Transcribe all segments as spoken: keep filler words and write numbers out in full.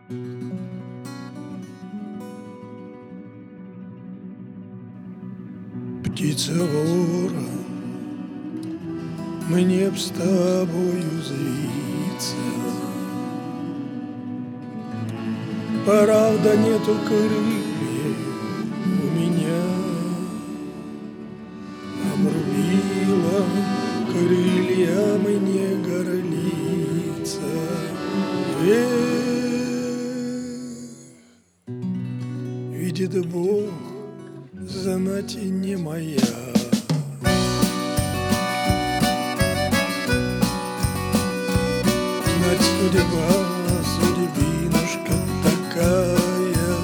Птица вора, мне б с тобою звиться. Правда, нету крыльев у меня. Обрубила крылья мне горлица. Эх, видит Бог, знать не моя. Знать судьба, судьбинушка такая.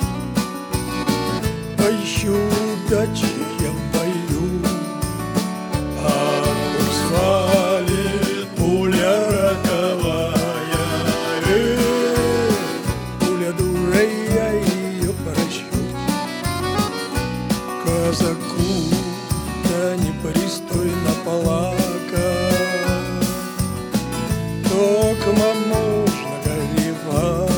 Поищу удачи я пою, а курс валит пуля роковая. Эх, пуля дура, я ее прощу. Казаку да непристойно плакать, токмо можно горевать.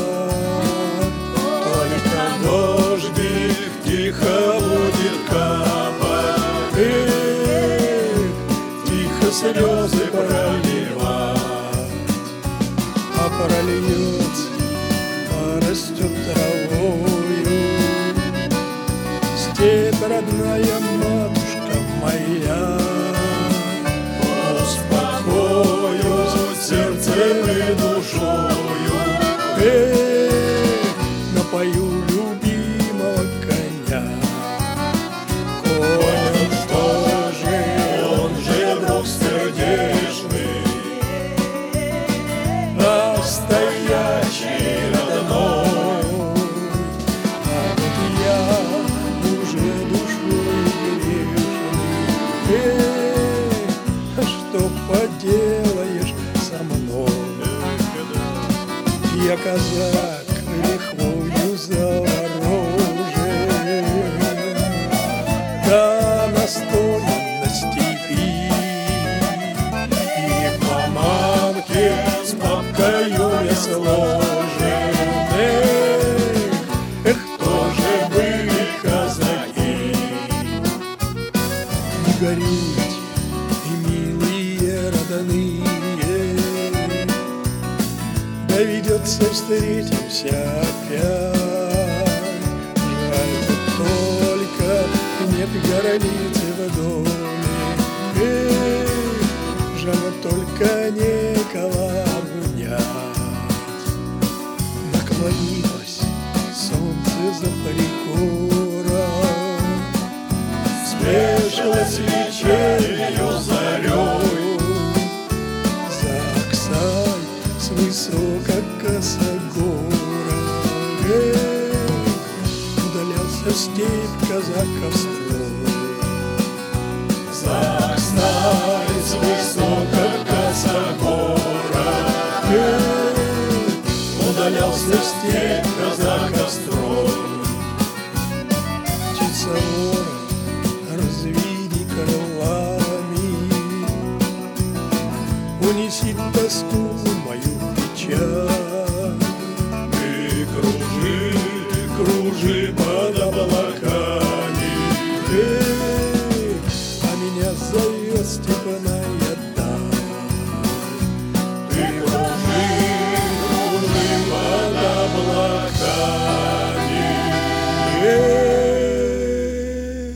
Только дождик тихо будет капать, эх, тихо слезы проливать. А прольется, порастет травою степь, родная матушка моя. Успокоюсь сердцем и душою, эх, напою любимого коня. Конь, что же, он же друг сердечный, настоящий родной. А вот я уже душой грешный, эх, что поделаешь со мной? Я казак лихвою заворожен, да настоян на степи. И по мамке с папкою я сложен. Эх, эх, кто же были казаки? Не горюйте, и милые родные, доведется встретимся опять. Жаль, вот только нет границы в доме. Эх, жаль, вот только никого обнять. Наклонилось солнце за пригорок, спешилось вечернею зарей. За Оксай с высоко косогора, эх, удалялся в степь казаков строй. За Оксай с высоко косогора, эх, удалялся в степь казаков строй. Птица вора, разведи крылами, унеси тоску мою печаль. И кружи, кружи под облаками, эх, а меня зовет степная даль. Ты кружи, кружи под облаками, эх,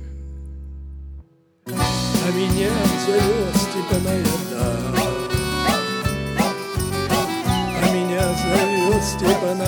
а меня зовет степная даль. А меня зовет степная